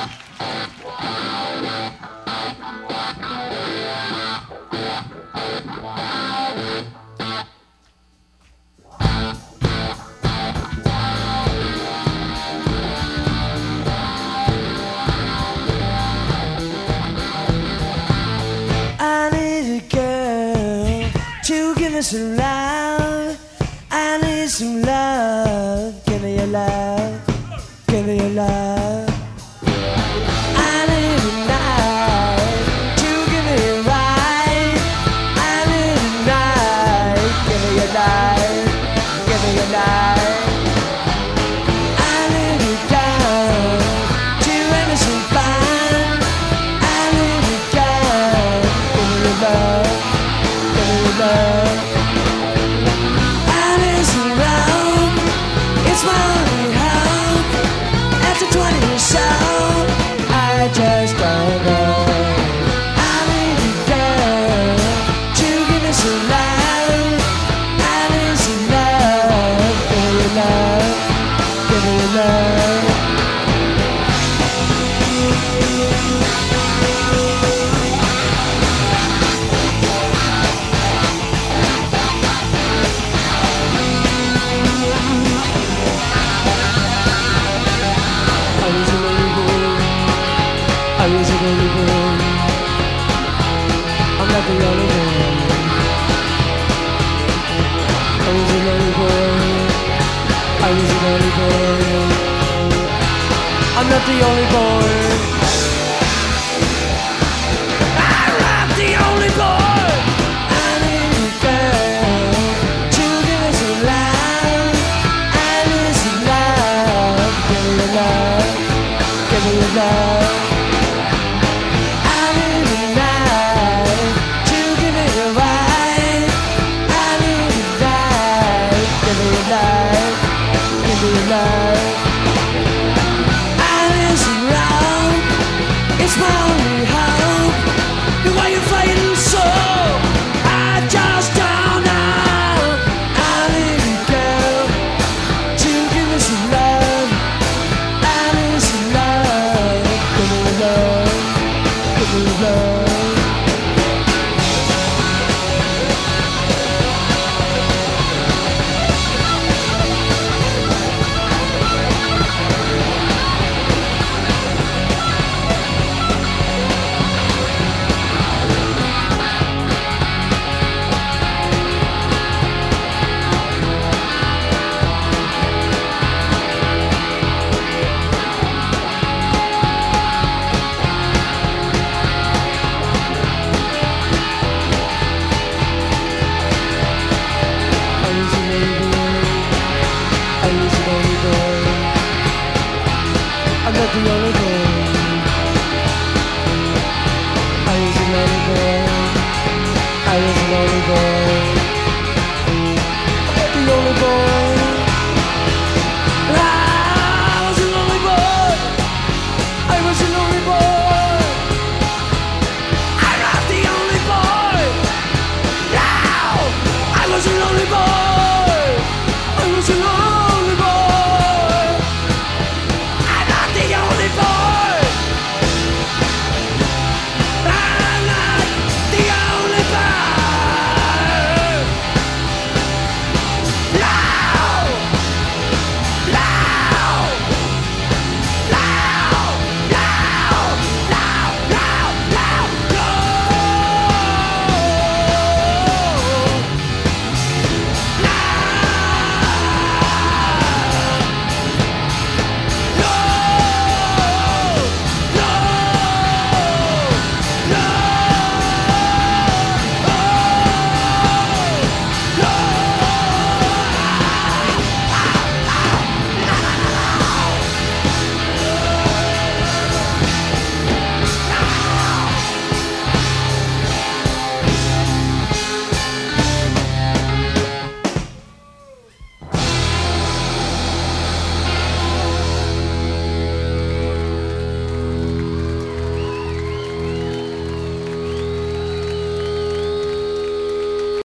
I need a girl to give me some love. I need some love. Give me your love. Give me your love. I need a night to give me a ride. I need a night. Give me your night. Give me your night. I need a girl to end me some fun. I need a girl. Give me your love. Give me your love. I need some love. It's my only hope. After 20 years old, I just don't know. I need a girl to give me some love. I need some love. Give me your love. Give me your love. I was a lonely boy. I'm not the only boy. I was a lonely boy. I was a lonely boy. I'm not the only boy. I'm not the only boy. I need a girl to give me some love. I need some love. Give me your love. Give me your love. It's my only hope. Why you fighting so? I just don't know. I need a girl to give me some love. I need some love. Give me love. Give me love. I'm not the only boy. I was a lonely boy. I was a lonely boy. I'm not the only boy.